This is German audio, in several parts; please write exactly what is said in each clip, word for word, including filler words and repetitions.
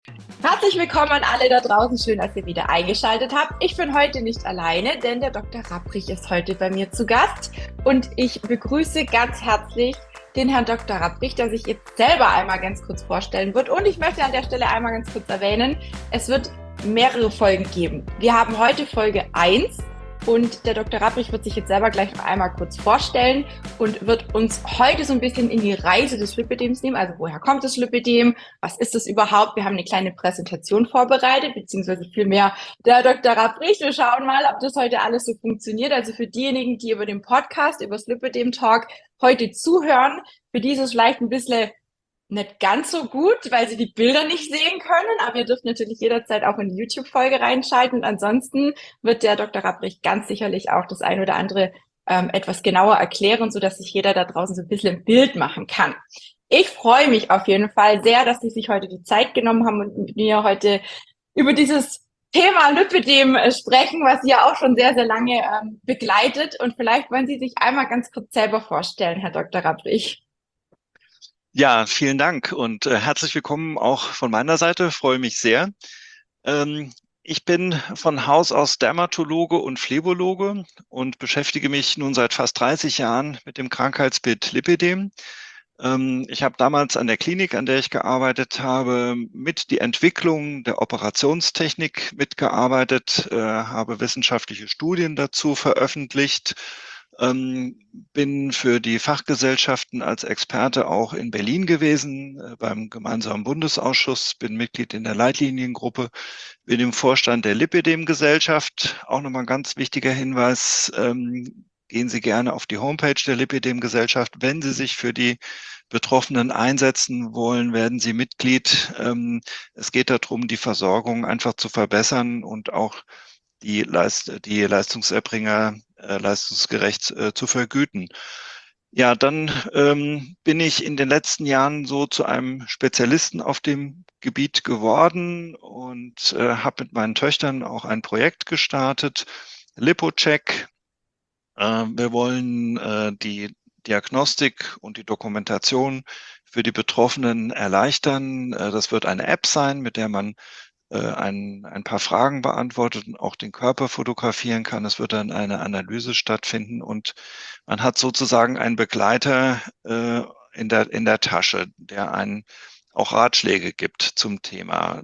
Herzlich willkommen an alle da draußen. Schön, dass ihr wieder eingeschaltet habt. Ich bin heute nicht alleine, denn der Doktor Rapprich ist heute bei mir zu Gast. Und ich begrüße ganz herzlich den Herrn Doktor Rapprich, der sich jetzt selber einmal ganz kurz vorstellen wird. Und ich möchte an der Stelle einmal ganz kurz erwähnen, es wird mehrere Folgen geben. Wir haben heute Folge eins. Und der Doktor Rapprich wird sich jetzt selber gleich noch einmal kurz vorstellen und wird uns heute so ein bisschen in die Reise des Lipidems nehmen. Also woher kommt das Lipidem? Was ist das überhaupt? Wir haben eine kleine Präsentation vorbereitet, beziehungsweise vielmehr der Doktor Rapprich. Wir schauen mal, ob das heute alles so funktioniert. Also für diejenigen, die über den Podcast, über das Lipidem Talk heute zuhören, für die ist es vielleicht ein bisschen nicht ganz so gut, weil sie die Bilder nicht sehen können, aber ihr dürft natürlich jederzeit auch in die YouTube-Folge reinschalten. Und ansonsten wird der Doktor Rapprich ganz sicherlich auch das ein oder andere ähm, etwas genauer erklären, so dass sich jeder da draußen so ein bisschen ein Bild machen kann. Ich freue mich auf jeden Fall sehr, dass Sie sich heute die Zeit genommen haben und mit mir heute über dieses Thema Lipidem sprechen, was Sie ja auch schon sehr, sehr lange ähm, begleitet. Und vielleicht wollen Sie sich einmal ganz kurz selber vorstellen, Herr Doktor Rapprich. Ja, vielen Dank und äh, herzlich willkommen auch von meiner Seite. Freue mich sehr. Ähm, ich bin von Haus aus Dermatologe und Phlebologe und beschäftige mich nun seit fast dreißig Jahren mit dem Krankheitsbild Lipidem. Ähm, ich habe damals an der Klinik, an der ich gearbeitet habe, mit die Entwicklung der Operationstechnik mitgearbeitet, äh, habe wissenschaftliche Studien dazu veröffentlicht. Ähm, bin für die Fachgesellschaften als Experte auch in Berlin gewesen, äh, beim gemeinsamen Bundesausschuss, bin Mitglied in der Leitliniengruppe, bin im Vorstand der Lipidem-Gesellschaft. Auch nochmal ein ganz wichtiger Hinweis, ähm, gehen Sie gerne auf die Homepage der Lipidem-Gesellschaft. Wenn Sie sich für die Betroffenen einsetzen wollen, werden Sie Mitglied. Ähm, es geht darum, die Versorgung einfach zu verbessern und auch die, Leist die Leistungserbringer äh, leistungsgerecht äh, zu vergüten. Ja, dann ähm, bin ich in den letzten Jahren so zu einem Spezialisten auf dem Gebiet geworden und äh, habe mit meinen Töchtern auch ein Projekt gestartet, LipoCheck. Äh, wir wollen äh, die Diagnostik und die Dokumentation für die Betroffenen erleichtern. Äh, das wird eine App sein, mit der man ein, ein paar Fragen beantwortet und auch den Körper fotografieren kann. Es wird dann eine Analyse stattfinden und man hat sozusagen einen Begleiter äh, in der, in der Tasche, der einen auch Ratschläge gibt zum Thema.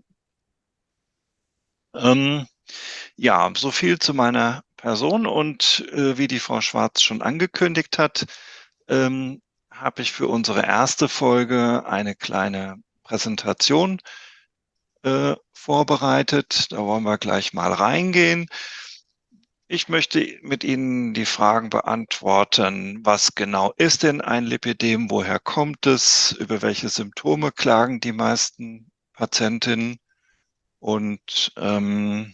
Ähm, ja, so viel zu meiner Person und äh, wie die Frau Schwarz schon angekündigt hat, ähm, habe ich für unsere erste Folge eine kleine Präsentation äh, vorbereitet. Da wollen wir gleich mal reingehen. Ich möchte mit Ihnen die Fragen beantworten, was genau ist denn ein Lipidem, woher kommt es, über welche Symptome klagen die meisten Patientinnen und ähm,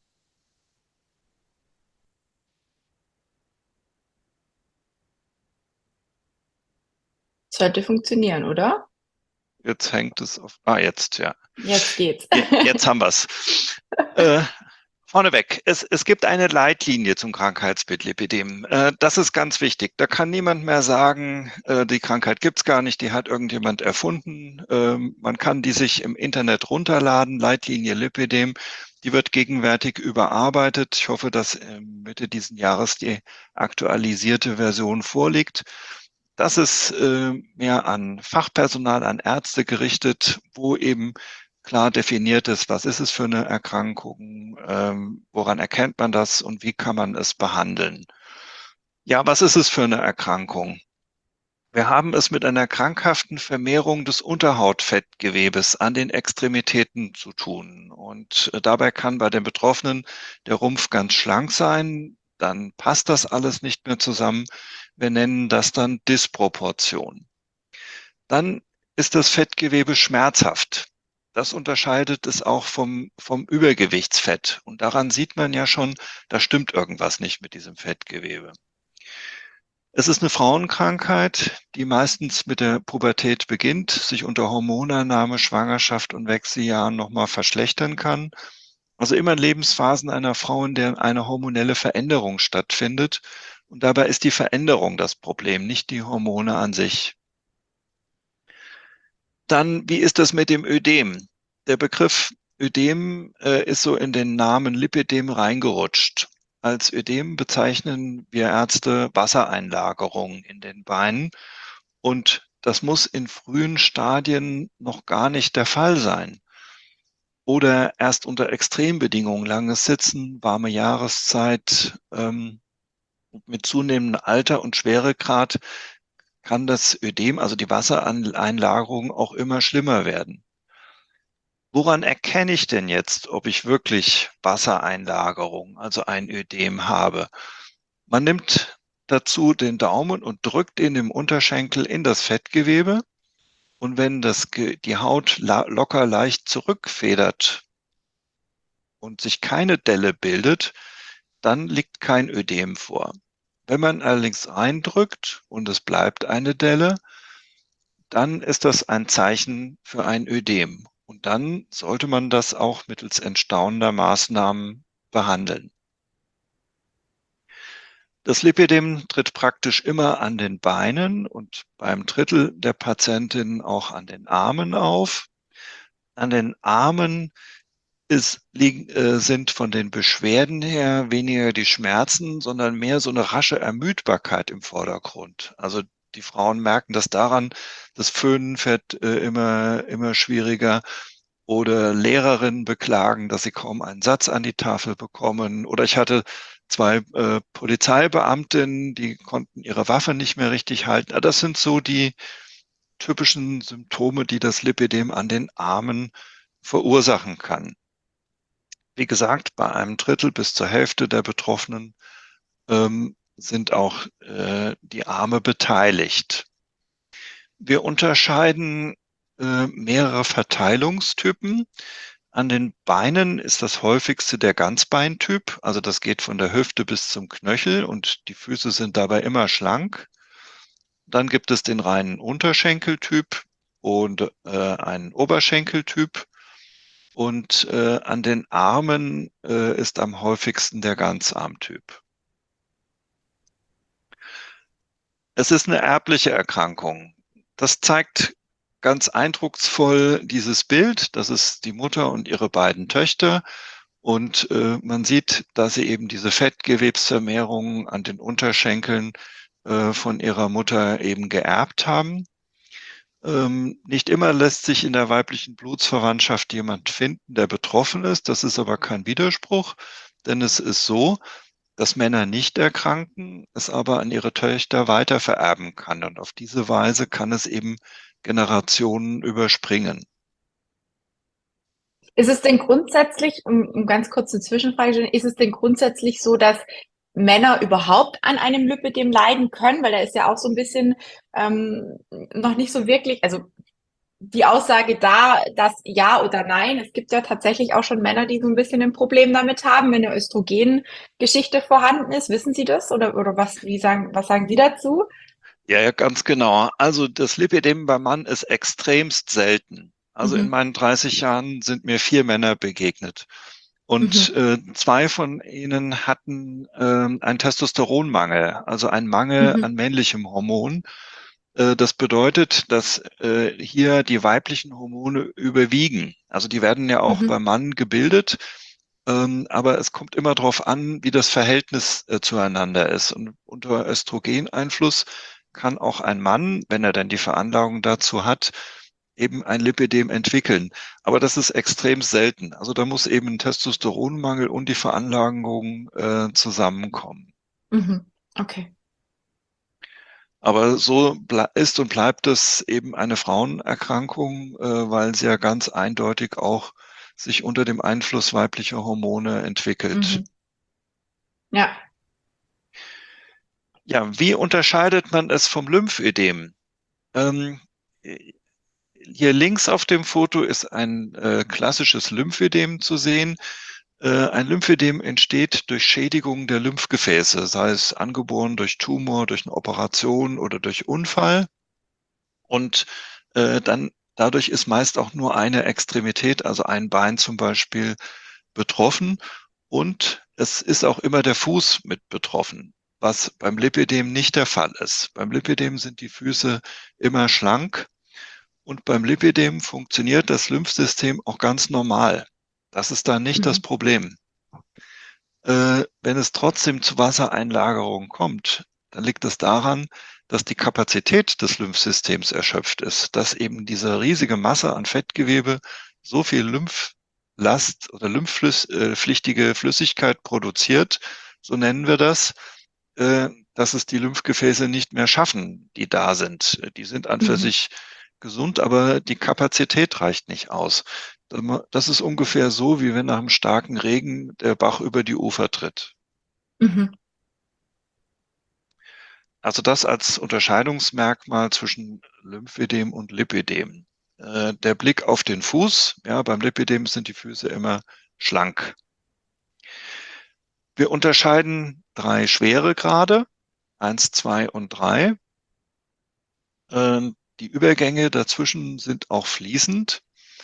Sollte funktionieren, oder? jetzt hängt es auf, ah jetzt, ja, Jetzt geht's. jetzt haben wir es. Äh, Vorneweg, es, es gibt eine Leitlinie zum Krankheitsbild Lipidem. Äh, das ist ganz wichtig. Da kann niemand mehr sagen, äh, die Krankheit gibt's gar nicht, die hat irgendjemand erfunden. Ähm, man kann die sich im Internet runterladen, Leitlinie Lipidem. Die wird gegenwärtig überarbeitet. Ich hoffe, dass Mitte diesen Jahres die aktualisierte Version vorliegt. Das ist äh, mehr an Fachpersonal, an Ärzte gerichtet, wo eben klar definiert ist, was ist es für eine Erkrankung, ähm, woran erkennt man das und wie kann man es behandeln. Ja, was ist es für eine Erkrankung? Wir haben es mit einer krankhaften Vermehrung des Unterhautfettgewebes an den Extremitäten zu tun. Und äh, dabei kann bei den Betroffenen der Rumpf ganz schlank sein, dann passt das alles nicht mehr zusammen. Wir nennen das dann Disproportion. Dann ist das Fettgewebe schmerzhaft. Das unterscheidet es auch vom, vom Übergewichtsfett. Und daran sieht man ja schon, da stimmt irgendwas nicht mit diesem Fettgewebe. Es ist eine Frauenkrankheit, die meistens mit der Pubertät beginnt, sich unter Hormoneinnahme, Schwangerschaft und Wechseljahren nochmal verschlechtern kann. Also immer in Lebensphasen einer Frau, in der eine hormonelle Veränderung stattfindet. Und dabei ist die Veränderung das Problem, nicht die Hormone an sich. Dann, wie ist das mit dem Ödem? der Begriff Ödem äh, ist so in den Namen Lipödem reingerutscht. Als Ödem bezeichnen wir Ärzte Wassereinlagerungen in den Beinen und das muss in frühen Stadien noch gar nicht der Fall sein. Oder erst unter Extrembedingungen, langes Sitzen, warme Jahreszeit, ähm, mit zunehmendem Alter und Schweregrad kann das Ödem, also die Wassereinlagerung, auch immer schlimmer werden. Woran erkenne ich denn jetzt, ob ich wirklich Wassereinlagerung, also ein Ödem habe? Man nimmt dazu den Daumen und drückt ihn im Unterschenkel in das Fettgewebe. Und wenn das, die Haut locker leicht zurückfedert und sich keine Delle bildet, dann liegt kein Ödem vor. Wenn man allerdings eindrückt und es bleibt eine Delle, dann ist das ein Zeichen für ein Ödem. Und dann sollte man das auch mittels entstauender Maßnahmen behandeln. Das Lipödem tritt praktisch immer an den Beinen und beim Drittel der Patientinnen auch an den Armen auf. An den Armen ist, liegen, äh, sind von den Beschwerden her weniger die Schmerzen, sondern mehr so eine rasche Ermüdbarkeit im Vordergrund. Also die Frauen merken das daran, das Föhnen fährt äh, immer, immer schwieriger. Oder Lehrerinnen beklagen, dass sie kaum einen Satz an die Tafel bekommen. Oder ich hatte zwei äh, Polizeibeamtinnen, die konnten ihre Waffe nicht mehr richtig halten. Das sind so die typischen Symptome, die das Lipödem an den Armen verursachen kann. Wie gesagt, bei einem Drittel bis zur Hälfte der Betroffenen ähm, sind auch äh, die Arme beteiligt. Wir unterscheiden äh, mehrere Verteilungstypen. An den Beinen ist das häufigste der Ganzbeintyp, also das geht von der Hüfte bis zum Knöchel und die Füße sind dabei immer schlank. Dann gibt es den reinen Unterschenkeltyp und äh, einen Oberschenkeltyp. Und äh, an den Armen äh, ist am häufigsten der Ganzarmtyp. Es ist eine erbliche Erkrankung. Das zeigt ganz eindrucksvoll dieses Bild. Das ist die Mutter und ihre beiden Töchter. Und äh, man sieht, dass sie eben diese Fettgewebsvermehrungen an den Unterschenkeln äh, von ihrer Mutter eben geerbt haben. Ähm, nicht immer lässt sich in der weiblichen Blutsverwandtschaft jemand finden, der betroffen ist. Das ist aber kein Widerspruch, denn es ist so, dass Männer nicht erkranken, es aber an ihre Töchter weitervererben kann. Und auf diese Weise kann es eben Generationen überspringen. Ist es denn grundsätzlich, um, um ganz kurz eine Zwischenfrage zu stellen, ist es denn grundsätzlich so, dass Männer überhaupt an einem Lipödem leiden können? Weil da ist ja auch so ein bisschen ähm, noch nicht so wirklich, also die Aussage da, dass ja oder nein. Es gibt ja tatsächlich auch schon Männer, die so ein bisschen ein Problem damit haben, wenn eine Östrogengeschichte vorhanden ist. Wissen Sie das? Oder, oder was, wie sagen, was sagen Sie dazu? Ja, ja, ganz genau. Also das Lipödem beim Mann ist extremst selten. Also in Mhm. meinen dreißig Jahren sind mir vier Männer begegnet. Und Mhm. äh, zwei von ihnen hatten äh, einen Testosteronmangel, also einen Mangel Mhm. an männlichem Hormon. Äh, das bedeutet, dass äh, hier die weiblichen Hormone überwiegen. Also die werden ja auch Mhm. beim Mann gebildet, ähm, aber es kommt immer darauf an, wie das Verhältnis äh, zueinander ist. Und unter Östrogeneinfluss kann auch ein Mann, wenn er dann die Veranlagung dazu hat, eben ein Lipödem entwickeln. Aber das ist extrem selten. Also da muss eben ein Testosteronmangel und die Veranlagung äh, zusammenkommen. Mhm. Okay. Aber so ist und bleibt es eben eine Frauenerkrankung, äh, weil sie ja ganz eindeutig auch sich unter dem Einfluss weiblicher Hormone entwickelt. Mhm. Ja. Ja, wie unterscheidet man es vom Lymphödem? Ähm, hier links auf dem Foto ist ein äh, klassisches Lymphödem zu sehen. Äh, ein Lymphödem entsteht durch Schädigung der Lymphgefäße, sei es angeboren durch Tumor, durch eine Operation oder durch Unfall. Und äh, dann dadurch ist meist auch nur eine Extremität, also ein Bein zum Beispiel, betroffen. Und es ist auch immer der Fuß mit betroffen, was beim Lipödem nicht der Fall ist. Beim Lipödem sind die Füße immer schlank Und beim Lipidem funktioniert das Lymphsystem auch ganz normal. Das ist dann nicht das Mhm. Problem. Äh, wenn es trotzdem zu Wassereinlagerungen kommt, dann liegt es daran, dass die Kapazität des Lymphsystems erschöpft ist, dass eben diese riesige Masse an Fettgewebe so viel Lymphlast oder lymphpflichtige Flüssigkeit produziert, so nennen wir das, äh, dass es die Lymphgefäße nicht mehr schaffen, die da sind. Die sind an für Mhm. sich gesund, aber die Kapazität reicht nicht aus. Das ist ungefähr so, wie wenn nach einem starken Regen der Bach über die Ufer tritt. Mhm. Also das als Unterscheidungsmerkmal zwischen Lymphödem und Lipödem. Äh, der Blick auf den Fuß, ja, beim Lipödem sind die Füße immer schlank. Wir unterscheiden drei Schweregrade, eins, zwei und drei. Äh, die Übergänge dazwischen sind auch fließend.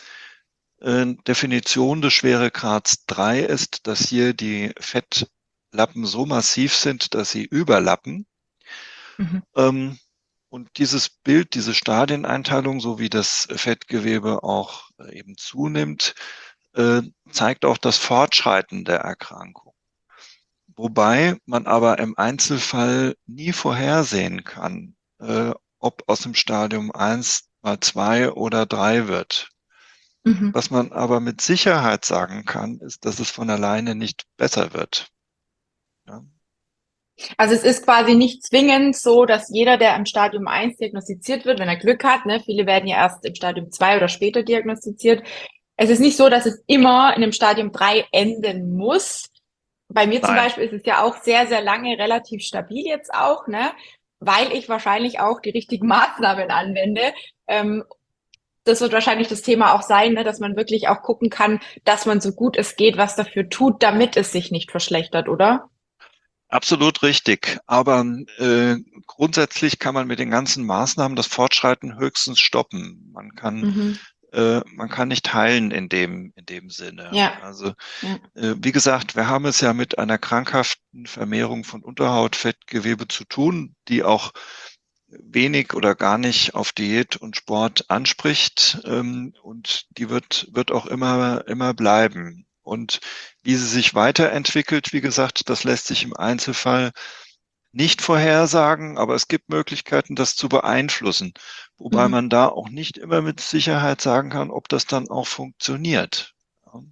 Äh, Definition des Schweregrads drei ist, dass hier die Fettlappen so massiv sind, dass sie überlappen. Mhm. Ähm, und dieses Bild, diese Stadieneinteilung, so wie das Fettgewebe auch äh, eben zunimmt, äh, zeigt auch das Fortschreiten der Erkrankung. Wobei man aber im Einzelfall nie vorhersehen kann, äh, ob aus dem Stadium eins mal zwei oder drei wird. Mhm. Was man aber mit Sicherheit sagen kann, ist, dass es von alleine nicht besser wird. Ja. Also es ist quasi nicht zwingend so, dass jeder, der im Stadium eins diagnostiziert wird, wenn er Glück hat, ne, viele werden ja erst im Stadium zwei oder später diagnostiziert. Es ist nicht so, dass es immer in dem Stadium drei enden muss. Bei mir zum Nein, Beispiel ist es ja auch sehr, sehr lange relativ stabil jetzt auch, ne, weil ich wahrscheinlich auch die richtigen Maßnahmen anwende. Ähm, das wird wahrscheinlich das Thema auch sein, ne, dass man wirklich auch gucken kann, dass man so gut es geht, was dafür tut, damit es sich nicht verschlechtert, oder? absolut richtig. Aber äh, grundsätzlich kann man mit den ganzen Maßnahmen das Fortschreiten höchstens stoppen. Man kann, Mhm. äh, man kann nicht heilen in dem, in dem Sinne. Ja, Also, ja. äh, wie gesagt, wir haben es ja mit einer krankhaften Vermehrung von Unterhautfettgewebe zu tun, die auch wenig oder gar nicht auf Diät und Sport anspricht, ähm, und die wird, wird auch immer, immer bleiben. Und wie sie sich weiterentwickelt, wie gesagt, das lässt sich im Einzelfall nicht vorhersagen, aber es gibt Möglichkeiten, das zu beeinflussen. Wobei Mhm. man da auch nicht immer mit Sicherheit sagen kann, ob das dann auch funktioniert. Ja.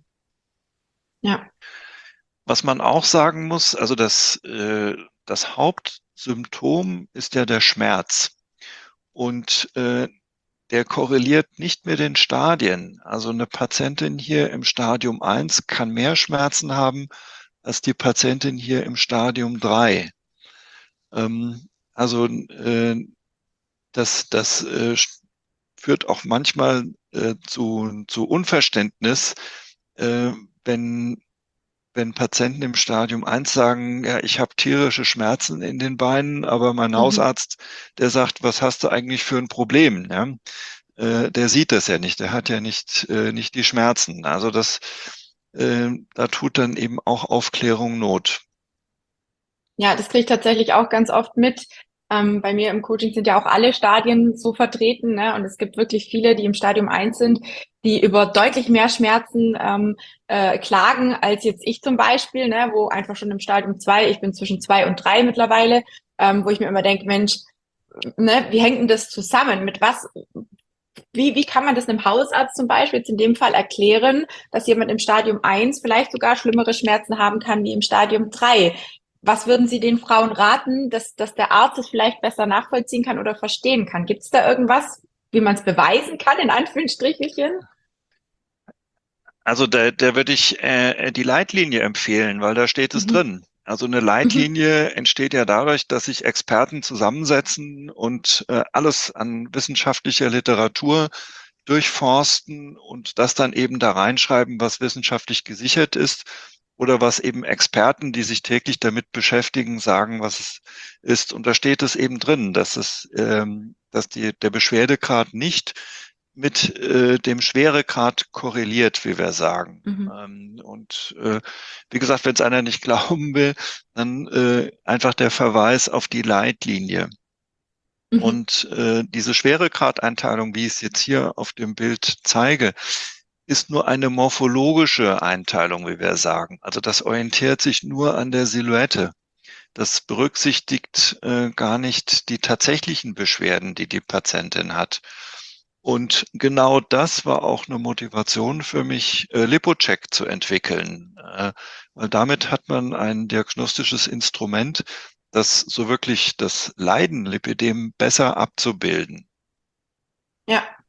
Ja. Was man auch sagen muss, also das, äh, das Hauptsymptom ist ja der Schmerz. Und äh, der korreliert nicht mit den Stadien. Also eine Patientin hier im Stadium eins kann mehr Schmerzen haben als die Patientin hier im Stadium drei. Ähm, also äh, das, das äh, führt auch manchmal äh, zu, zu Unverständnis, äh, wenn, wenn Patienten im Stadium eins sagen, ja, ich habe tierische Schmerzen in den Beinen, aber mein Mhm. Hausarzt, der sagt, was hast du eigentlich für ein Problem? Ja? Äh, der sieht das ja nicht, der hat ja nicht, äh, nicht die Schmerzen. Also das, äh, da tut dann eben auch Aufklärung Not. Ja, das kriege ich tatsächlich auch ganz oft mit. Ähm, bei mir im Coaching sind ja auch alle Stadien so vertreten, ne? Und es gibt wirklich viele, die im Stadium eins sind, die über deutlich mehr Schmerzen ähm, äh, klagen als jetzt ich zum Beispiel, ne? Wo einfach schon im Stadium zwei, ich bin zwischen zwei und drei mittlerweile, ähm, wo ich mir immer denke, Mensch, ne, wie hängt denn das zusammen? Mit was, wie, wie kann man das einem Hausarzt zum Beispiel jetzt in dem Fall erklären, dass jemand im Stadium eins vielleicht sogar schlimmere Schmerzen haben kann wie im Stadium drei? Was würden Sie den Frauen raten, dass, dass der Arzt es vielleicht besser nachvollziehen kann oder verstehen kann? Gibt es da irgendwas, wie man es beweisen kann, in Anführungsstrichelchen? Also da, da würde ich äh, die Leitlinie empfehlen, weil da steht es Mhm. drin. Also eine Mhm. Leitlinie entsteht ja dadurch, dass sich Experten zusammensetzen und äh, alles an wissenschaftlicher Literatur durchforsten und das dann eben da reinschreiben, was wissenschaftlich gesichert ist oder was eben Experten, die sich täglich damit beschäftigen, sagen, was es ist. Und da steht es eben drin, dass es, ähm, dass die, der Beschwerdegrad nicht mit äh, dem Schweregrad korreliert, wie wir sagen. Mhm. Ähm, und äh, wie gesagt, wenn es einer nicht glauben will, dann äh, einfach der Verweis auf die Leitlinie. Mhm. Und äh, diese Schweregradeinteilung, wie ich es jetzt hier auf dem Bild zeige, ist nur eine morphologische Einteilung, wie wir sagen. Also das orientiert sich nur an der Silhouette. Das berücksichtigt äh, gar nicht die tatsächlichen Beschwerden, die die Patientin hat. Und genau das war auch eine Motivation für mich, äh, LipoCheck zu entwickeln, äh, weil damit hat man ein diagnostisches Instrument, das so wirklich das Leiden Lipödem besser abzubilden. Ja.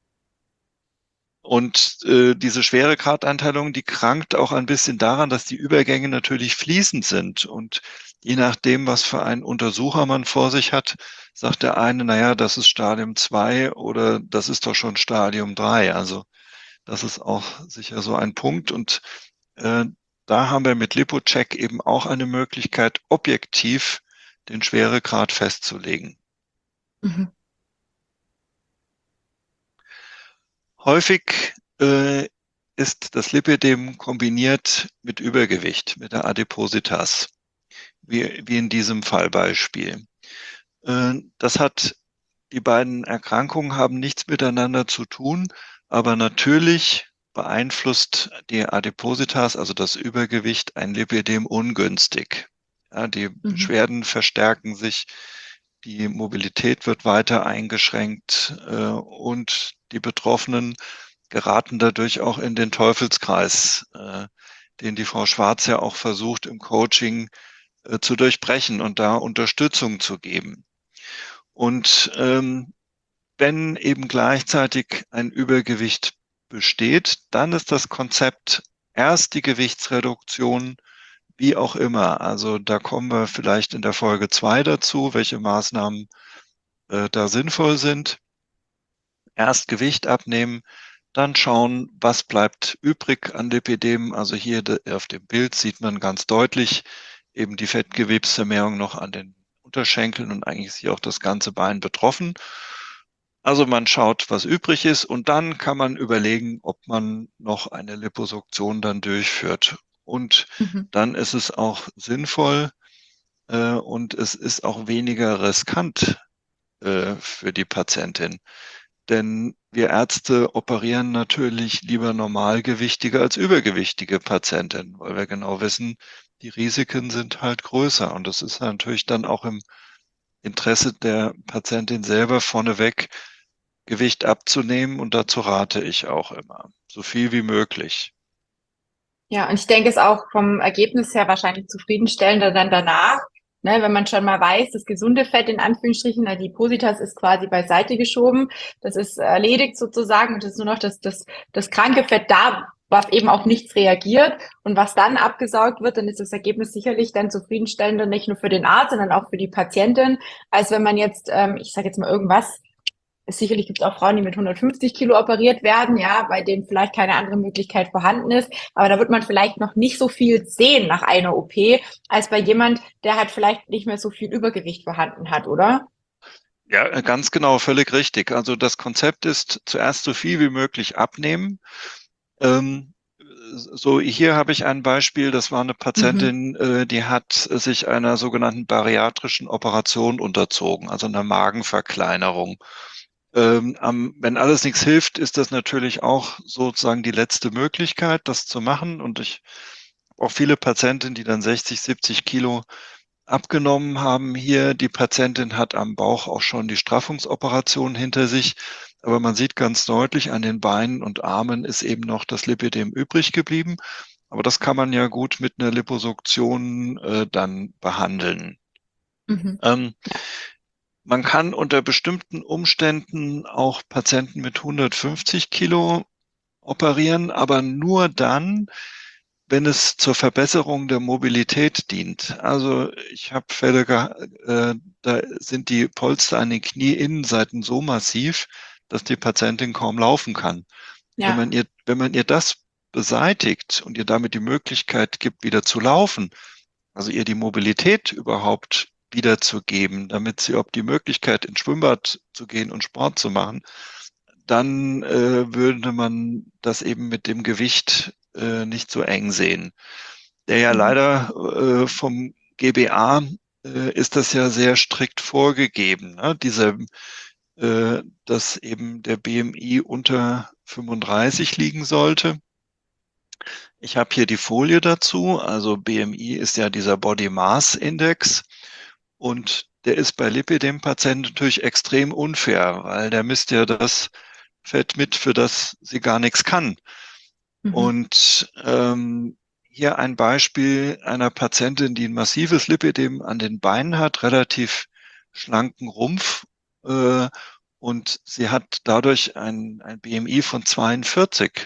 Und äh, diese Schweregradeinteilung, die krankt auch ein bisschen daran, dass die Übergänge natürlich fließend sind. Und je nachdem, was für einen Untersucher man vor sich hat, sagt der eine, naja, das ist Stadium zwei oder das ist doch schon Stadium drei. Also das ist auch sicher so ein Punkt. Und äh, da haben wir mit LipoCheck eben auch eine Möglichkeit, objektiv den Schweregrad festzulegen. Mhm. Häufig äh, ist das Lipödem kombiniert mit Übergewicht, mit der Adipositas, wie, wie in diesem Fallbeispiel. Äh, das hat, die beiden Erkrankungen haben nichts miteinander zu tun, aber natürlich beeinflusst die Adipositas, also das Übergewicht, ein Lipödem ungünstig. Ja, die Mhm. Beschwerden verstärken sich, die Mobilität wird weiter eingeschränkt äh, und die Betroffenen geraten dadurch auch in den Teufelskreis, äh, den die Frau Schwarz ja auch versucht im Coaching äh, zu durchbrechen und da Unterstützung zu geben. Und ähm, wenn eben gleichzeitig ein Übergewicht besteht, dann ist das Konzept erst die Gewichtsreduktion, wie auch immer. Also da kommen wir vielleicht in der Folge zwei dazu, welche Maßnahmen äh, da sinnvoll sind. Erst Gewicht abnehmen, dann schauen, was bleibt übrig an Lipidem. Also hier auf dem Bild sieht man ganz deutlich eben die Fettgewebsvermehrung noch an den Unterschenkeln und eigentlich ist hier auch das ganze Bein betroffen. Also man schaut, was übrig ist und dann kann man überlegen, ob man noch eine Liposuktion dann durchführt. Und Mhm. dann ist es auch sinnvoll äh, und es ist auch weniger riskant äh, für die Patientin. Denn wir Ärzte operieren natürlich lieber normalgewichtige als übergewichtige Patientinnen, weil wir genau wissen, die Risiken sind halt größer. Und das ist natürlich dann auch im Interesse der Patientin selber vorneweg, Gewicht abzunehmen. Und dazu rate ich auch immer, so viel wie möglich. Ja, und ich denke, es ist auch vom Ergebnis her wahrscheinlich zufriedenstellender dann danach, ne, wenn man schon mal weiß, das gesunde Fett in Anführungsstrichen, also die Positas ist quasi beiseite geschoben, das ist erledigt sozusagen und es ist nur noch das, das, das kranke Fett da, was eben auch nichts reagiert und was dann abgesaugt wird, dann ist das Ergebnis sicherlich dann zufriedenstellender, nicht nur für den Arzt, sondern auch für die Patientin, als wenn man jetzt, ähm, ich sage jetzt mal irgendwas, sicherlich gibt es auch Frauen, die mit hundertfünfzig Kilo operiert werden, ja, bei denen vielleicht keine andere Möglichkeit vorhanden ist. Aber da wird man vielleicht noch nicht so viel sehen nach einer O P, als bei jemand, der halt vielleicht nicht mehr so viel Übergewicht vorhanden hat, oder? Ja, äh, ganz genau, völlig richtig. Also das Konzept ist zuerst so viel wie möglich abnehmen. Ähm, so, hier habe ich ein Beispiel, das war eine Mhm. Patientin, äh, die hat sich einer sogenannten bariatrischen Operation unterzogen, also einer Magenverkleinerung. Ähm, am, wenn alles nichts hilft, ist das natürlich auch sozusagen die letzte Möglichkeit, das zu machen. Und ich habe auch viele Patientinnen, die dann sechzig, siebzig Kilo abgenommen haben hier. Die Patientin hat am Bauch auch schon die Straffungsoperation hinter sich. Aber man sieht ganz deutlich, an den Beinen und Armen ist eben noch das Lipödem übrig geblieben. Aber das kann man ja gut mit einer Liposuktion äh, dann behandeln. Mhm. Ähm, Ja. Man kann unter bestimmten Umständen auch Patienten mit hundertfünfzig Kilo operieren, aber nur dann, wenn es zur Verbesserung der Mobilität dient. Also ich habe Fälle, äh, da sind die Polster an den Knieinnenseiten so massiv, dass die Patientin kaum laufen kann. Wenn man Ja. ihr, wenn man ihr das beseitigt und ihr damit die Möglichkeit gibt, wieder zu laufen, also ihr die Mobilität überhaupt wiederzugeben, damit sie ob die Möglichkeit ins Schwimmbad zu gehen und Sport zu machen, dann äh, würde man das eben mit dem Gewicht äh, nicht so eng sehen. Der ja Mhm. leider äh, vom G B A äh, ist das ja sehr strikt vorgegeben, ne? Diese, äh, dass eben der B M I unter fünfunddreißig liegen sollte. Ich habe hier die Folie dazu. Also B M I ist ja dieser Body Mass Index und der ist bei Lipidem-Patienten natürlich extrem unfair, weil der misst ja das Fett mit, für das sie gar nichts kann. Mhm. Und ähm, hier ein Beispiel einer Patientin, die ein massives Lipidem an den Beinen hat, relativ schlanken Rumpf, äh, und sie hat dadurch ein, ein B M I von zweiundvierzig,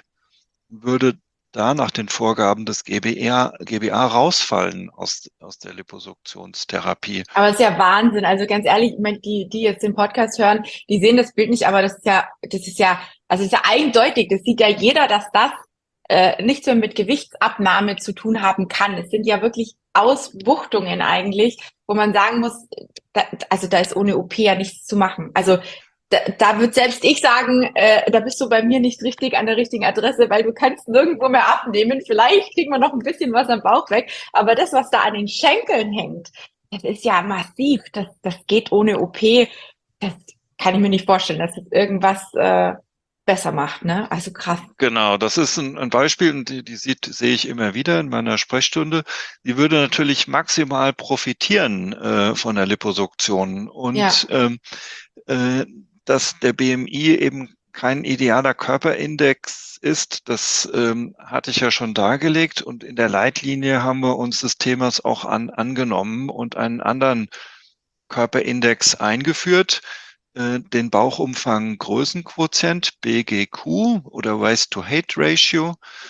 würde da nach den Vorgaben des G B A, G B A rausfallen aus, aus der Liposuktionstherapie. Aber es ist ja Wahnsinn. Also ganz ehrlich, ich meine, die, die jetzt den Podcast hören, die sehen das Bild nicht, aber das ist ja, das ist ja, also es ist ja eindeutig. Das sieht ja jeder, dass das äh, nichts mehr mit Gewichtsabnahme zu tun haben kann. Es sind ja wirklich Ausbuchtungen eigentlich, wo man sagen muss, da, also da ist ohne O P ja nichts zu machen. Also da, da würde selbst ich sagen, äh, da bist du bei mir nicht richtig an der richtigen Adresse, weil du kannst nirgendwo mehr abnehmen. Vielleicht kriegen wir noch ein bisschen was am Bauch weg, aber das, was da an den Schenkeln hängt, das ist ja massiv. Das, das geht ohne O P. Das kann ich mir nicht vorstellen, dass das irgendwas äh, besser macht, ne? Also krass. Genau, das ist ein, ein Beispiel, und die, die sieht, sehe ich immer wieder in meiner Sprechstunde. Die würde natürlich maximal profitieren äh, von der Liposuktion und Ja. ähm, äh, dass der B M I eben kein idealer Körperindex ist, das ähm, hatte ich ja schon dargelegt, und in der Leitlinie haben wir uns des Themas auch an, angenommen und einen anderen Körperindex eingeführt, äh, den Bauchumfang Größenquotient, B G Q oder Waist-to-Height-Ratio.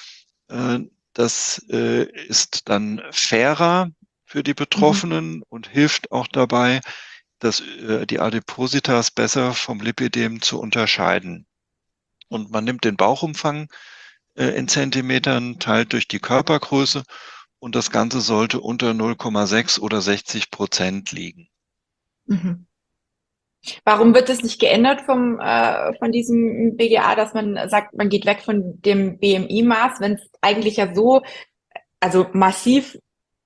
Äh, das äh, ist dann fairer für die Mhm. Betroffenen und hilft auch dabei, dass äh, die Adipositas besser vom Lipidem zu unterscheiden. Und man nimmt den Bauchumfang äh, in Zentimetern, teilt durch die Körpergröße, und das Ganze sollte unter null Komma sechs oder sechzig Prozent liegen. Mhm. Warum wird das nicht geändert vom, äh, von diesem B G A, dass man sagt, man geht weg von dem B M I-Maß, wenn es eigentlich ja so, also massiv,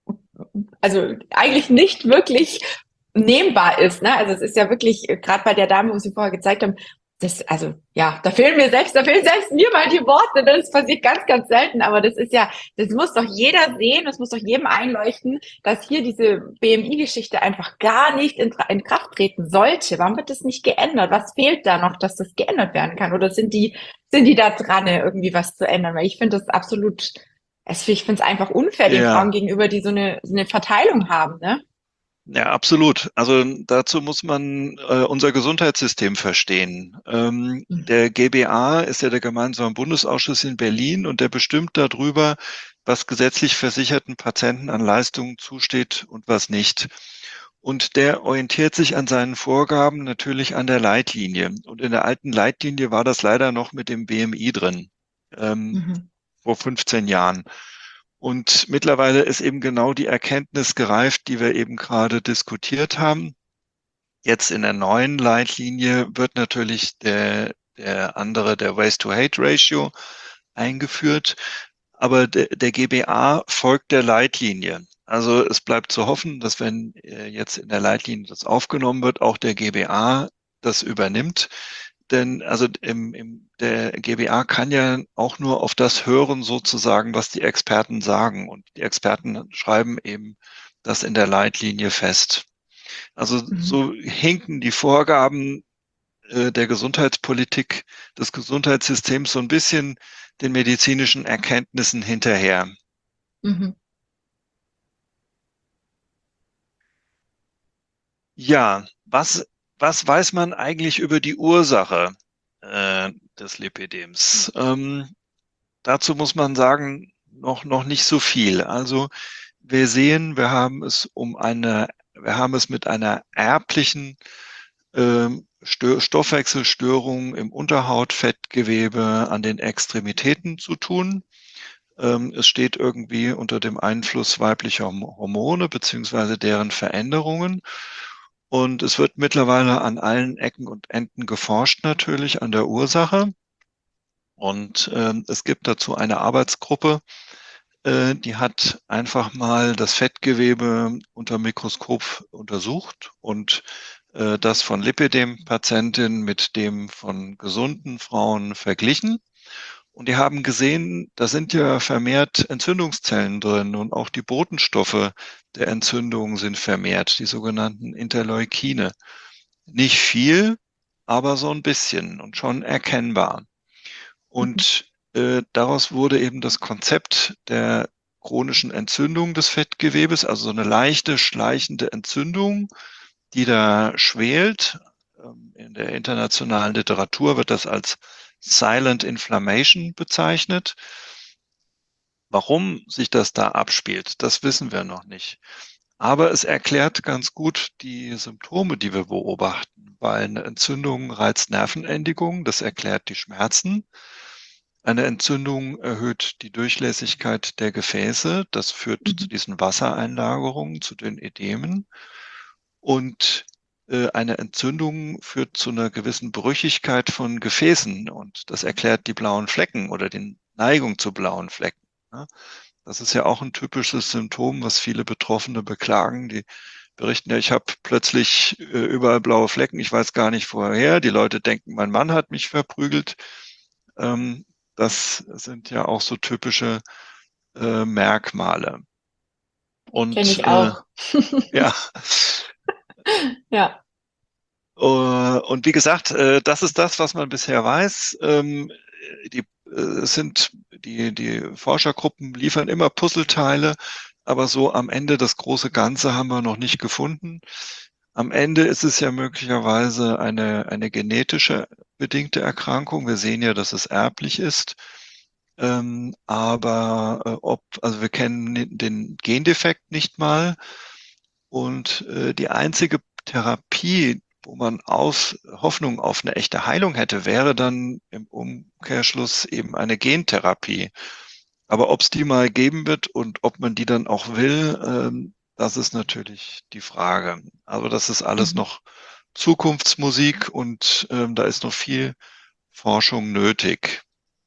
also eigentlich nicht wirklich nehmbar ist, ne? Also es ist ja wirklich, gerade bei der Dame, wo Sie vorher gezeigt haben, das, also ja, da fehlen mir selbst, da fehlen selbst mir mal die Worte. Das passiert ganz, ganz selten, aber das ist ja, das muss doch jeder sehen, das muss doch jedem einleuchten, dass hier diese B M I-Geschichte einfach gar nicht in, in Kraft treten sollte. Warum wird das nicht geändert? Was fehlt da noch, dass das geändert werden kann? Oder sind die, sind die da dran, irgendwie was zu ändern? Weil ich finde das absolut, also ich finde es einfach unfair den Ja, Frauen gegenüber, die so eine, so eine Verteilung haben, ne? ja, absolut. Also dazu muss man äh, unser Gesundheitssystem verstehen. Ähm, Mhm. der G B A ist ja der Gemeinsame Bundesausschuss in Berlin, und der bestimmt darüber, was gesetzlich versicherten Patienten an Leistungen zusteht und was nicht. Und der orientiert sich an seinen Vorgaben natürlich an der Leitlinie. Und in der alten Leitlinie war das leider noch mit dem B M I drin, ähm, Mhm. vor fünfzehn Jahren. Und mittlerweile ist eben genau die Erkenntnis gereift, die wir eben gerade diskutiert haben. Jetzt in der neuen Leitlinie wird natürlich der, der andere, der Waist-to-Height-Ratio eingeführt, aber der, der G B A folgt der Leitlinie. Also es bleibt zu hoffen, dass, wenn äh, jetzt in der Leitlinie das aufgenommen wird, auch der G B A das übernimmt. Denn also im, im, der G B A kann ja auch nur auf das hören, sozusagen, was die Experten sagen. Und die Experten schreiben eben das in der Leitlinie fest. Also Mhm. so hinken die Vorgaben äh, der Gesundheitspolitik, des Gesundheitssystems so ein bisschen den medizinischen Erkenntnissen hinterher. Mhm. Ja, was, was weiß man eigentlich über die Ursache äh, des Lipidems? Ähm, dazu muss man sagen, noch, noch nicht so viel. Also wir sehen, wir haben es um eine, wir haben es mit einer erblichen ähm, Stör Stoffwechselstörung im Unterhautfettgewebe an den Extremitäten zu tun. Ähm, es steht irgendwie unter dem Einfluss weiblicher Hormone beziehungsweise deren Veränderungen. Und es wird mittlerweile an allen Ecken und Enden geforscht, natürlich an der Ursache. Und ähm, es gibt dazu eine Arbeitsgruppe, Äh, die hat einfach mal das Fettgewebe unter dem Mikroskop untersucht und äh, das von Lipidem-Patientinnen mit dem von gesunden Frauen verglichen. Und die haben gesehen, da sind ja vermehrt Entzündungszellen drin und auch die Botenstoffe der Entzündung sind vermehrt, die sogenannten Interleukine. Nicht viel, aber so ein bisschen und schon erkennbar. Mhm. Und äh, daraus wurde eben das Konzept der chronischen Entzündung des Fettgewebes, also so eine leichte, schleichende Entzündung, die da schwelt. Ähm, In der internationalen Literatur wird das als Silent Inflammation bezeichnet. Warum sich das da abspielt, das wissen wir noch nicht. Aber es erklärt ganz gut die Symptome, die wir beobachten, weil eine Entzündung reizt Nervenendigungen, das erklärt die Schmerzen. Eine Entzündung erhöht die Durchlässigkeit der Gefäße, das führt zu Mhm. diesen Wassereinlagerungen, zu den Ödemen. Und äh, eine Entzündung führt zu einer gewissen Brüchigkeit von Gefäßen und das erklärt die blauen Flecken oder die Neigung zu blauen Flecken. Ne? Das ist ja auch ein typisches Symptom, was viele Betroffene beklagen. Die berichten ja, ich habe plötzlich äh, überall blaue Flecken, ich weiß gar nicht woher. Die Leute denken, mein Mann hat mich verprügelt. Ähm, das sind ja auch so typische äh, Merkmale. Kenne Und ich äh, auch. ja, Ja. Äh, Und wie gesagt, äh, das ist das, was man bisher weiß. Ähm, Die, äh, es sind die, die Forschergruppen liefern immer Puzzleteile, aber so am Ende das große Ganze haben wir noch nicht gefunden. Am Ende ist es ja möglicherweise eine, eine genetische bedingte Erkrankung. Wir sehen ja, dass es erblich ist. Ähm, aber äh, ob, also wir kennen den Gendefekt nicht mal. Und äh, die einzige Therapie, wo man aus Hoffnung auf eine echte Heilung hätte, wäre dann im Umkehrschluss eben eine Gentherapie. Aber ob es die mal geben wird und ob man die dann auch will, ähm, das ist natürlich die Frage. Also das ist alles Mhm. noch Zukunftsmusik und ähm, da ist noch viel Forschung nötig.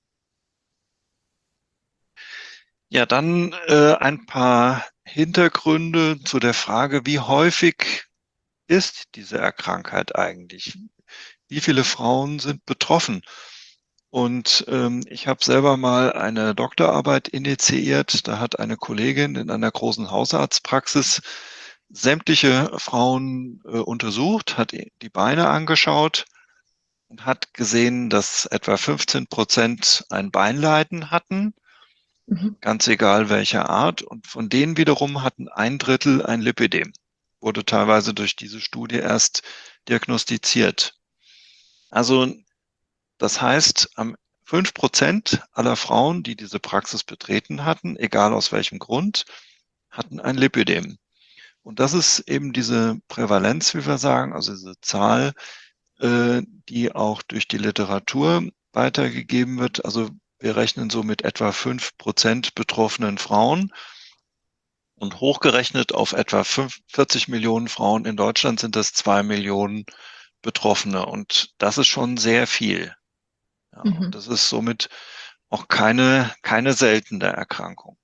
Ja, dann äh, ein paar Hintergründe zu der Frage, wie häufig ist diese Krankheit eigentlich? Wie viele Frauen sind betroffen? Und ähm, ich habe selber mal eine Doktorarbeit initiiert. Da hat eine Kollegin in einer großen Hausarztpraxis sämtliche Frauen äh, untersucht, hat die Beine angeschaut und hat gesehen, dass etwa fünfzehn Prozent ein Beinleiden hatten, Mhm. ganz egal welcher Art. Und von denen wiederum hatten ein Drittel ein Lipödem. Wurde teilweise durch diese Studie erst diagnostiziert. Also das heißt, am fünf Prozent aller Frauen, die diese Praxis betreten hatten, egal aus welchem Grund, hatten ein Lipödem. Und das ist eben diese Prävalenz, wie wir sagen, also diese Zahl, äh, die auch durch die Literatur weitergegeben wird. Also wir rechnen so mit etwa fünf Prozent betroffenen Frauen. Und hochgerechnet auf etwa vierzig Millionen Frauen in Deutschland sind das zwei Millionen Betroffene. Und das ist schon sehr viel. Ja, und Mhm. das ist somit auch keine, keine seltene Erkrankung.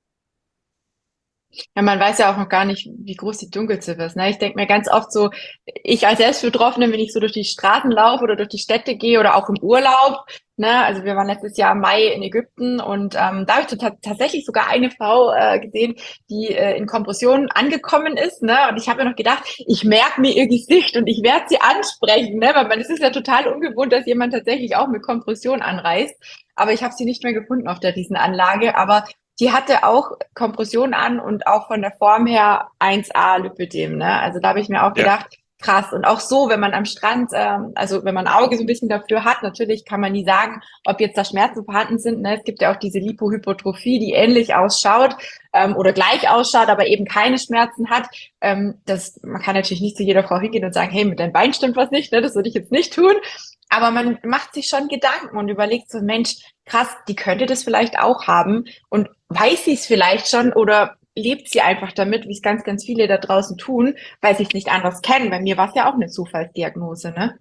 Ja, man weiß ja auch noch gar nicht, wie groß die Dunkelziffer ist. Ne? Ich denke mir ganz oft so, ich als Selbstbetroffene, wenn ich so durch die Straßen laufe oder durch die Städte gehe oder auch im Urlaub, ne, also wir waren letztes Jahr im Mai in Ägypten und ähm, da habe ich t- tatsächlich sogar eine Frau äh, gesehen, die äh, in Kompression angekommen ist, ne, und ich habe mir noch gedacht, ich merke mir ihr Gesicht und ich werde sie ansprechen, ne, weil man, es ist ja total ungewohnt, dass jemand tatsächlich auch mit Kompression anreist, aber ich habe sie nicht mehr gefunden auf der Riesenanlage, aber die hatte auch Kompression an und auch von der Form her eins a Lipödem, ne? Also da habe ich mir auch Ja, gedacht, krass. Und auch so, wenn man am Strand, ähm, also wenn man ein Auge so ein bisschen dafür hat, natürlich kann man nie sagen, ob jetzt da Schmerzen vorhanden sind. Ne? Es gibt ja auch diese Lipohypertrophie, die ähnlich ausschaut ähm, oder gleich ausschaut, aber eben keine Schmerzen hat. Ähm, das, man kann natürlich nicht zu jeder Frau hingehen und sagen, hey, mit deinem Bein stimmt was nicht, ne? Das würde ich jetzt nicht tun. Aber man macht sich schon Gedanken und überlegt so, Mensch, krass, die könnte das vielleicht auch haben. Und weiß sie es vielleicht schon oder lebt sie einfach damit, wie es ganz, ganz viele da draußen tun, weil sie es nicht anders kennen. Bei mir war es ja auch eine Zufallsdiagnose, ne?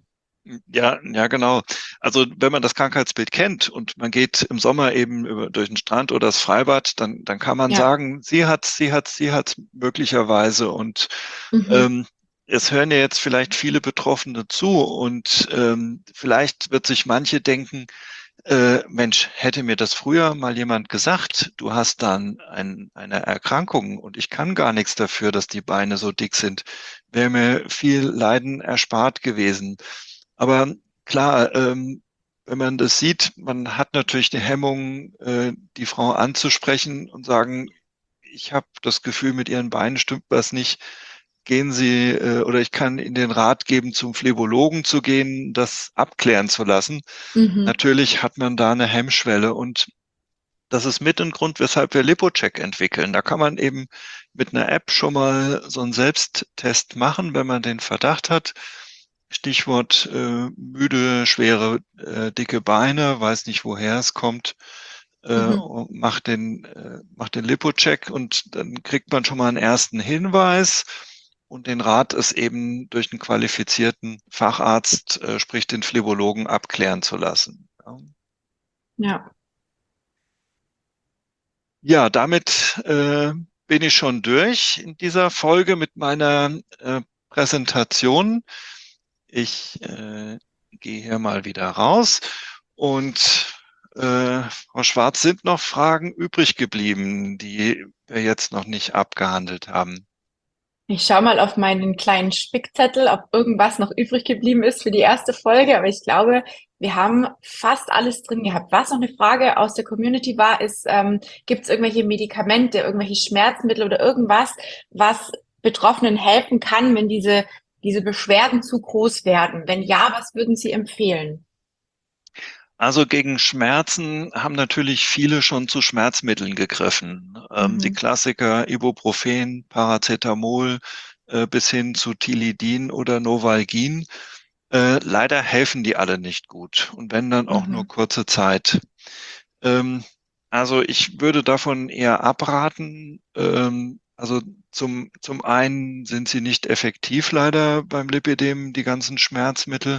Ja, ja, genau. Also wenn man das Krankheitsbild kennt und man geht im Sommer eben über, durch den Strand oder das Freibad, dann, dann kann man Ja. sagen, sie hat, sie hat, sie hat möglicherweise. Und Mhm. ähm, es hören ja jetzt vielleicht viele Betroffene zu und ähm, vielleicht wird sich manche denken, äh, Mensch, hätte mir das früher mal jemand gesagt, du hast dann ein, eine Erkrankung und ich kann gar nichts dafür, dass die Beine so dick sind, wäre mir viel Leiden erspart gewesen. Aber klar, ähm, wenn man das sieht, man hat natürlich die Hemmung, äh, die Frau anzusprechen und sagen, ich habe das Gefühl, mit Ihren Beinen stimmt was nicht. Gehen Sie, äh, oder ich kann Ihnen den Rat geben, zum Phlebologen zu gehen, das abklären zu lassen. Mhm. Natürlich hat man da eine Hemmschwelle und das ist mit ein Grund, weshalb wir LipoCheck entwickeln. Da kann man eben mit einer App schon mal so einen Selbsttest machen, wenn man den Verdacht hat. Stichwort äh, müde, schwere, äh, dicke Beine, weiß nicht, woher es kommt, äh, Mhm. und macht den, äh, macht den Lipo-Check und dann kriegt man schon mal einen ersten Hinweis. Und den Rat ist eben durch einen qualifizierten Facharzt, äh, sprich den Phlebologen, abklären zu lassen. Ja, Ja. ja damit äh, bin ich schon durch in dieser Folge mit meiner äh, Präsentation. Ich äh, gehe hier mal wieder raus und äh, Frau Schwarz, sind noch Fragen übrig geblieben, die wir jetzt noch nicht abgehandelt haben? Ich schaue mal auf meinen kleinen Spickzettel, ob irgendwas noch übrig geblieben ist für die erste Folge, aber ich glaube, wir haben fast alles drin gehabt. Was noch eine Frage aus der Community war, ist, ähm, gibt es irgendwelche Medikamente, irgendwelche Schmerzmittel oder irgendwas, was Betroffenen helfen kann, wenn diese, diese Beschwerden zu groß werden? Wenn ja, was würden Sie empfehlen? Also gegen Schmerzen haben natürlich viele schon zu Schmerzmitteln gegriffen. Ähm, die Mhm. Klassiker Ibuprofen, Paracetamol, äh, bis hin zu Tilidin oder Novalgin. Äh, leider helfen die alle nicht gut und wenn dann auch nur Mhm. kurze Zeit. Ähm, also ich würde davon eher abraten. Ähm, also zum, zum einen sind sie nicht effektiv leider beim Lipidem, die ganzen Schmerzmittel.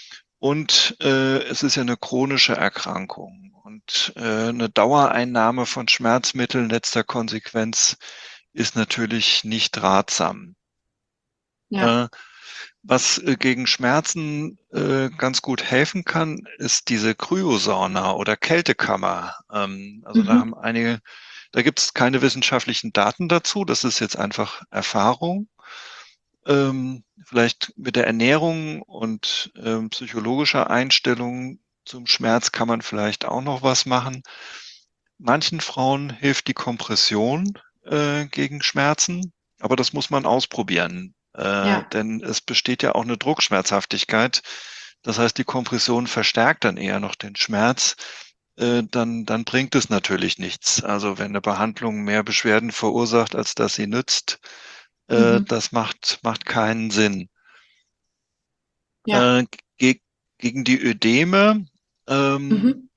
Und äh, es ist ja eine chronische Erkrankung. Und äh, eine Dauereinnahme von Schmerzmitteln letzter Konsequenz ist natürlich nicht ratsam. Ja. Äh, was äh, gegen Schmerzen äh, ganz gut helfen kann, ist diese Kryosauna oder Kältekammer. Ähm, also da Mhm. haben einige, da gibt es keine wissenschaftlichen Daten dazu. Das ist jetzt einfach Erfahrung. Ähm, vielleicht mit der Ernährung und ähm, psychologischer Einstellung zum Schmerz kann man vielleicht auch noch was machen. Manchen Frauen hilft die Kompression äh, gegen Schmerzen, aber das muss man ausprobieren, äh, Ja. denn es besteht ja auch eine Druckschmerzhaftigkeit. Das heißt, die Kompression verstärkt dann eher noch den Schmerz. Äh, dann, dann bringt es natürlich nichts. Also wenn eine Behandlung mehr Beschwerden verursacht, als dass sie nützt, äh, Mhm. das macht, macht keinen Sinn. Ja. Äh, ge gegen die Ödeme ähm, Mhm.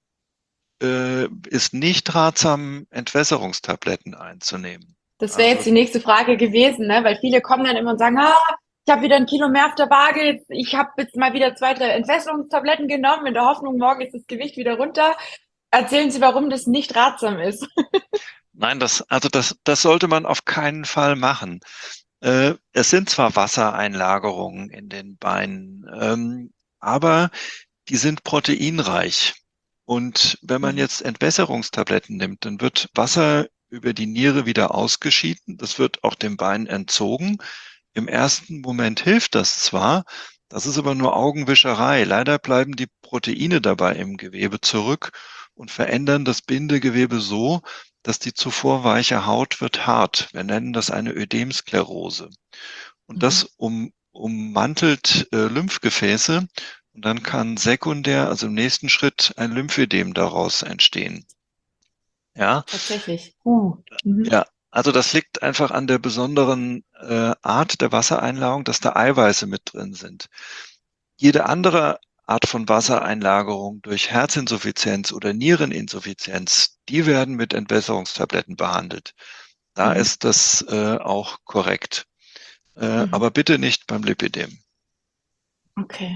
äh, ist nicht ratsam, Entwässerungstabletten einzunehmen. Das wäre Also jetzt die nächste Frage gewesen, ne? Weil viele kommen dann immer und sagen, ah, ich habe wieder ein Kilo mehr auf der Waage, jetzt, ich habe jetzt mal wieder zwei, drei Entwässerungstabletten genommen, in der Hoffnung, morgen ist das Gewicht wieder runter. Erzählen Sie, warum das nicht ratsam ist. nein, das, also das, das sollte man auf keinen Fall machen. Äh, es sind zwar Wassereinlagerungen in den Beinen, ähm, aber die sind proteinreich. Und wenn man Mhm. jetzt Entwässerungstabletten nimmt, dann wird Wasser über die Niere wieder ausgeschieden. Das wird auch dem Bein entzogen. Im ersten Moment hilft das zwar, das ist aber nur Augenwischerei. Leider bleiben die Proteine dabei im Gewebe zurück und verändern das Bindegewebe so, dass die zuvor weiche Haut wird hart. Wir nennen das eine Ödemsklerose. Und das Mhm. um, ummantelt äh, Lymphgefäße und dann kann sekundär, also im nächsten Schritt, ein Lymphödem daraus entstehen. Ja, Tatsächlich. Uh. Mhm. ja. Also das liegt einfach an der besonderen äh, Art der Wassereinlagerung, dass da Eiweiße mit drin sind. Jede andere Art von Wassereinlagerung durch Herzinsuffizienz oder Niereninsuffizienz, die werden mit Entwässerungstabletten behandelt. Da Mhm. ist das äh, auch korrekt. Äh, Mhm. aber bitte nicht beim Lipidem. Okay.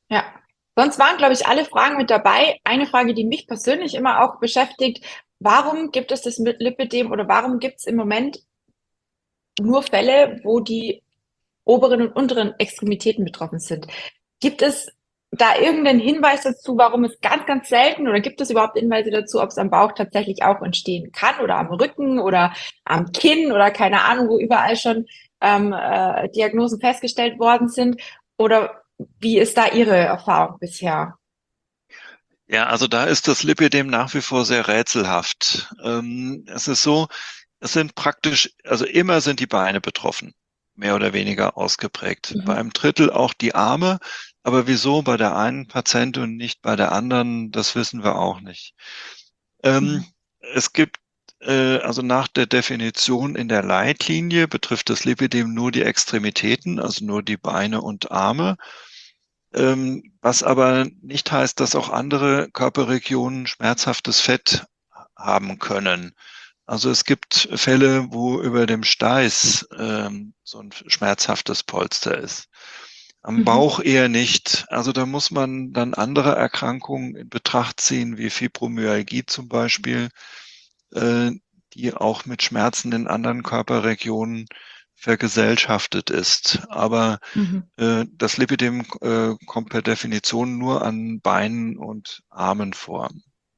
Ja. Sonst waren, glaube ich, alle Fragen mit dabei. Eine Frage, die mich persönlich immer auch beschäftigt: Warum gibt es das mit Lipödem oder warum gibt es im Moment nur Fälle, wo die oberen und unteren Extremitäten betroffen sind? Gibt es da irgendeinen Hinweis dazu, warum es ganz, ganz selten oder gibt es überhaupt Hinweise dazu, ob es am Bauch tatsächlich auch entstehen kann oder am Rücken oder am Kinn oder keine Ahnung, wo überall schon ähm, äh, Diagnosen festgestellt worden sind? Oder wie ist da Ihre Erfahrung bisher? Ja, also da ist das Lipidem nach wie vor sehr rätselhaft. Ähm, es ist so, es sind praktisch, also immer sind die Beine betroffen, mehr oder weniger ausgeprägt. Bei Mhm. einem Drittel auch die Arme, aber wieso bei der einen Patientin und nicht bei der anderen, das wissen wir auch nicht. Ähm, Mhm. es gibt, äh, also nach der Definition in der Leitlinie betrifft das Lipidem nur die Extremitäten, also nur die Beine und Arme. Ähm, was aber nicht heißt, dass auch andere Körperregionen schmerzhaftes Fett haben können. Also es gibt Fälle, wo über dem Steiß ähm, so ein schmerzhaftes Polster ist. Am Mhm. Bauch eher nicht. Also da muss man dann andere Erkrankungen in Betracht ziehen, wie Fibromyalgie zum Beispiel, äh, die auch mit Schmerzen in anderen Körperregionen vergesellschaftet ist. Aber Mhm. äh, das Lipidem äh, kommt per Definition nur an Beinen und Armen vor.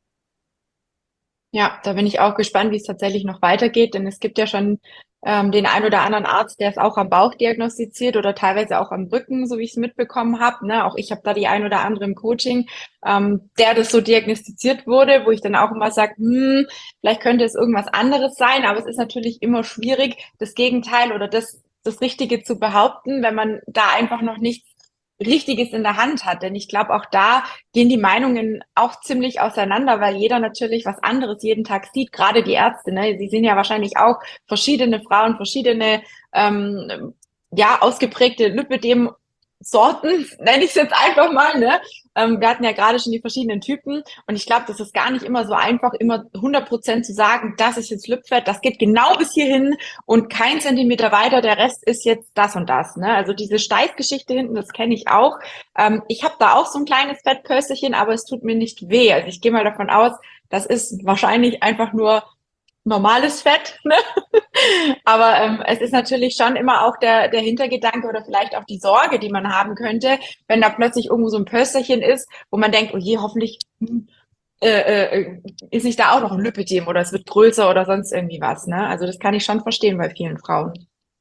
Ja, da bin ich auch gespannt, wie es tatsächlich noch weitergeht, denn es gibt ja schon ähm, den ein oder anderen Arzt, der es auch am Bauch diagnostiziert oder teilweise auch am Rücken, so wie ich es mitbekommen habe. Ne? Auch ich habe da die ein oder andere im Coaching, ähm, der das so diagnostiziert wurde, wo ich dann auch immer sage, hm, vielleicht könnte es irgendwas anderes sein, aber es ist natürlich immer schwierig, das Gegenteil oder das, das Richtige zu behaupten, wenn man da einfach noch nichts Richtiges in der Hand hat. Denn ich glaube, auch da gehen die Meinungen auch ziemlich auseinander, weil jeder natürlich was anderes jeden Tag sieht, gerade die Ärzte, ne? Sie sehen ja wahrscheinlich auch verschiedene Frauen, verschiedene ähm, ja, ausgeprägte Lipödem Sorten, nenne ich es jetzt einfach mal, ne? Ähm, wir hatten ja gerade schon die verschiedenen Typen und ich glaube, das ist gar nicht immer so einfach, immer hundert Prozent zu sagen, das ist jetzt Lipfett, das geht genau bis hierhin und kein Zentimeter weiter, der Rest ist jetzt das und das, ne? Also diese Steißgeschichte hinten, das kenne ich auch. Ähm, ich habe da auch so ein kleines Fettpölsterchen, aber es tut mir nicht weh. Also ich gehe mal davon aus, das ist wahrscheinlich einfach nur normales Fett, ne? Aber ähm, es ist natürlich schon immer auch der, der Hintergedanke oder vielleicht auch die Sorge, die man haben könnte, wenn da plötzlich irgendwo so ein Pölsterchen ist, wo man denkt, oh je, hoffentlich hm, äh, äh, ist nicht da auch noch ein Lipödem oder es wird größer oder sonst irgendwie was, ne? Also das kann ich schon verstehen bei vielen Frauen.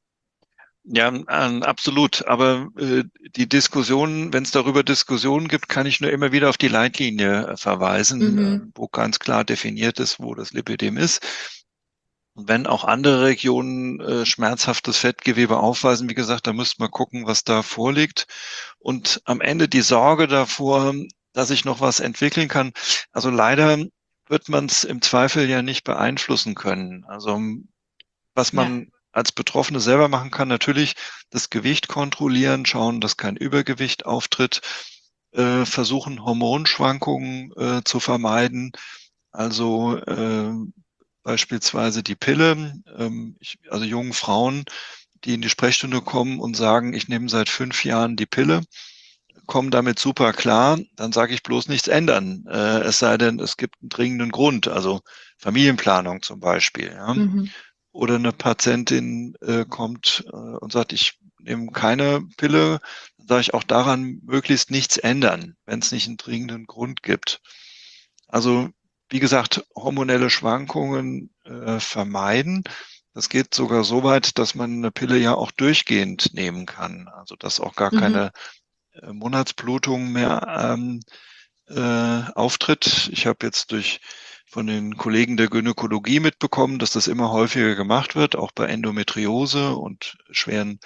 Ja, ähm, absolut. Aber äh, die Diskussion, wenn es darüber Diskussionen gibt, kann ich nur immer wieder auf die Leitlinie äh, verweisen, äh, Mhm. wo ganz klar definiert ist, wo das Lipidem ist. Und wenn auch andere Regionen äh, schmerzhaftes Fettgewebe aufweisen, wie gesagt, da müsste man gucken, was da vorliegt. Und am Ende die Sorge davor, dass ich noch was entwickeln kann. Also leider wird man es im Zweifel ja nicht beeinflussen können. Also was Ja. man als Betroffene selber machen kann, natürlich das Gewicht kontrollieren, schauen, dass kein Übergewicht auftritt, äh, versuchen Hormonschwankungen äh, zu vermeiden. Also äh, beispielsweise die Pille. Ähm, ich, also jungen Frauen, die in die Sprechstunde kommen und sagen, ich nehme seit fünf Jahren die Pille, kommen damit super klar, dann sage ich bloß nichts ändern. Äh, es sei denn, es gibt einen dringenden Grund, also Familienplanung zum Beispiel. Ja. Mhm. Oder eine Patientin äh, kommt äh, und sagt, ich nehme keine Pille, dann sage ich auch daran möglichst nichts ändern, wenn es nicht einen dringenden Grund gibt. Also wie gesagt, hormonelle Schwankungen äh, vermeiden. Das geht sogar so weit, dass man eine Pille ja auch durchgehend nehmen kann. Also dass auch gar Mhm. keine äh, Monatsblutung mehr ähm, äh, auftritt. Ich habe jetzt durch von den Kollegen der Gynäkologie mitbekommen, dass das immer häufiger gemacht wird, auch bei Endometriose und schweren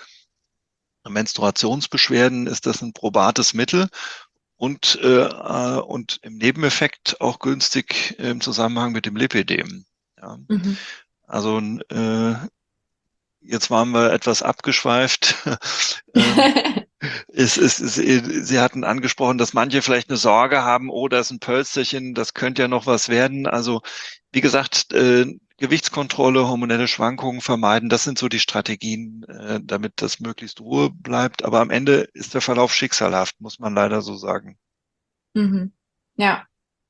Menstruationsbeschwerden ist das ein probates Mittel und, äh, äh, und im Nebeneffekt auch günstig im Zusammenhang mit dem Lipidem. Ja. Mhm. Also äh, jetzt waren wir etwas abgeschweift. ähm, Es ist, es, Sie hatten angesprochen, dass manche vielleicht eine Sorge haben, oh, da ist ein Pölsterchen, das könnte ja noch was werden. Also, wie gesagt, äh, Gewichtskontrolle, hormonelle Schwankungen vermeiden, das sind so die Strategien, äh, damit das möglichst Ruhe bleibt. Aber am Ende ist der Verlauf schicksalhaft, muss man leider so sagen. Mhm. Ja.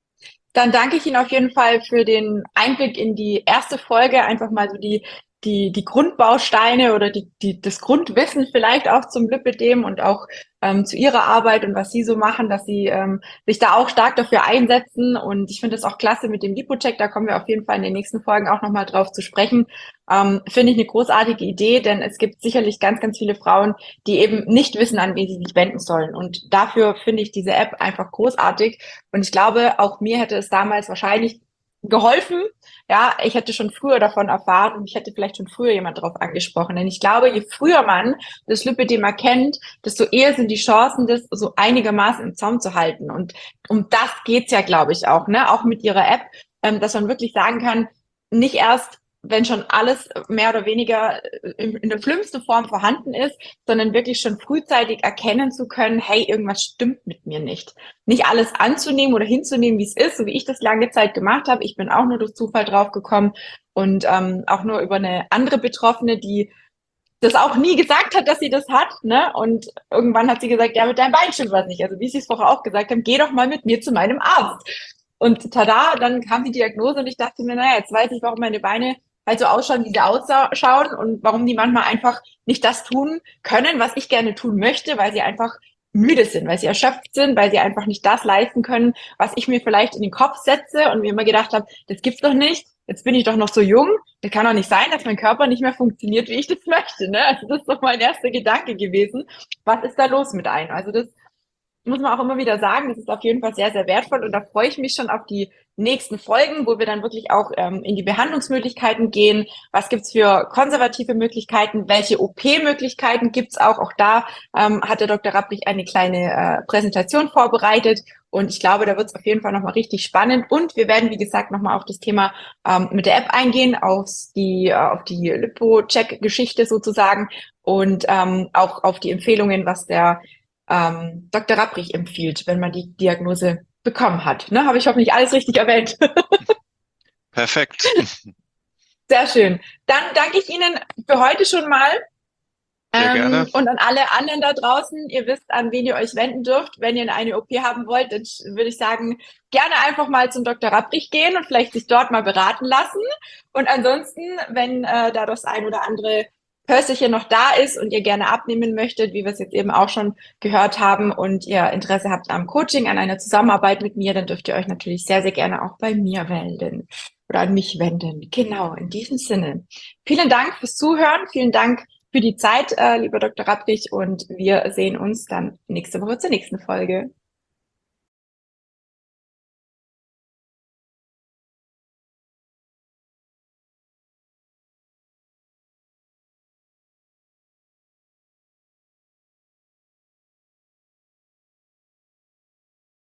Dann danke ich Ihnen auf jeden Fall für den Einblick in die erste Folge, einfach mal so die, die, die Grundbausteine oder die, die, das Grundwissen vielleicht auch zum Lipödem und auch ähm, zu Ihrer Arbeit und was Sie so machen, dass Sie ähm, sich da auch stark dafür einsetzen. Und ich finde es auch klasse mit dem Lipocheck, da kommen wir auf jeden Fall in den nächsten Folgen auch nochmal drauf zu sprechen. Ähm, finde ich eine großartige Idee, denn es gibt sicherlich ganz, ganz viele Frauen, die eben nicht wissen, an wen sie sich wenden sollen. Und dafür finde ich diese App einfach großartig. Und ich glaube, auch mir hätte es damals wahrscheinlich geholfen. Ja, ich hätte schon früher davon erfahren und ich hätte vielleicht schon früher jemand darauf angesprochen. Denn ich glaube, je früher man das Lipödem erkennt, desto eher sind die Chancen, das so einigermaßen im Zaum zu halten. Und um das geht's ja, glaube ich, auch, ne? Auch mit Ihrer App, ähm, dass man wirklich sagen kann, nicht erst wenn schon alles mehr oder weniger in, in der schlimmsten Form vorhanden ist, sondern wirklich schon frühzeitig erkennen zu können, hey, irgendwas stimmt mit mir nicht. Nicht alles anzunehmen oder hinzunehmen, wie es ist, so wie ich das lange Zeit gemacht habe. Ich bin auch nur durch Zufall draufgekommen und ähm, auch nur über eine andere Betroffene, die das auch nie gesagt hat, dass sie das hat, ne? Und irgendwann hat sie gesagt, ja, mit deinem Bein stimmt was nicht. Also wie sie es vorher auch gesagt haben, geh doch mal mit mir zu meinem Arzt. Und tada, dann kam die Diagnose und ich dachte mir, naja, jetzt weiß ich, warum meine Beine halt so ausschauen, wie sie ausschauen und warum die manchmal einfach nicht das tun können, was ich gerne tun möchte, weil sie einfach müde sind, weil sie erschöpft sind, weil sie einfach nicht das leisten können, was ich mir vielleicht in den Kopf setze und mir immer gedacht habe, das gibt's doch nicht, jetzt bin ich doch noch so jung, das kann doch nicht sein, dass mein Körper nicht mehr funktioniert, wie ich das möchte, ne? Also das ist doch mein erster Gedanke gewesen. Was ist da los mit einem? Also das muss man auch immer wieder sagen, das ist auf jeden Fall sehr, sehr wertvoll und da freue ich mich schon auf die nächsten Folgen, wo wir dann wirklich auch ähm, in die Behandlungsmöglichkeiten gehen. Was gibt's für konservative Möglichkeiten? Welche O P-Möglichkeiten gibt's auch? Auch da ähm, hat der Doktor Rapprich eine kleine äh, Präsentation vorbereitet und ich glaube, da wird's auf jeden Fall nochmal richtig spannend und wir werden, wie gesagt, nochmal auf das Thema ähm, mit der App eingehen, auf die, äh, auf die Lipo-Check-Geschichte sozusagen und ähm, auch auf die Empfehlungen, was der ähm, Doktor Rapprich empfiehlt, wenn man die Diagnose bekommen hat. Ne? Habe ich hoffentlich alles richtig erwähnt. Perfekt. Sehr schön. Dann danke ich Ihnen für heute schon mal. Sehr gerne. Ähm, und an alle anderen da draußen, ihr wisst, an wen ihr euch wenden dürft. Wenn ihr eine O P haben wollt, dann würde ich sagen, gerne einfach mal zum Doktor Rapprich gehen und vielleicht sich dort mal beraten lassen. Und ansonsten, wenn äh, da das ein oder andere Pörserchen noch da ist und ihr gerne abnehmen möchtet, wie wir es jetzt eben auch schon gehört haben und ihr Interesse habt am Coaching, an einer Zusammenarbeit mit mir, dann dürft ihr euch natürlich sehr, sehr gerne auch bei mir melden oder an mich wenden. Genau, in diesem Sinne. Vielen Dank fürs Zuhören. Vielen Dank für die Zeit, äh, lieber Doktor Rapprich, und wir sehen uns dann nächste Woche zur nächsten Folge.